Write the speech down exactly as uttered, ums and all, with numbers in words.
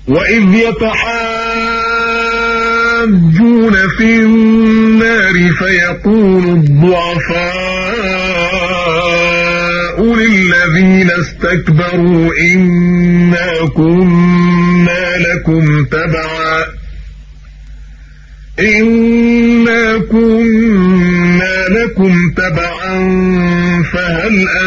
وإذ يتحاجون في النار فيقول الضعفاء للذين استكبروا إنا كنا لكم تبعا إنا كنا لكم تبعا فهل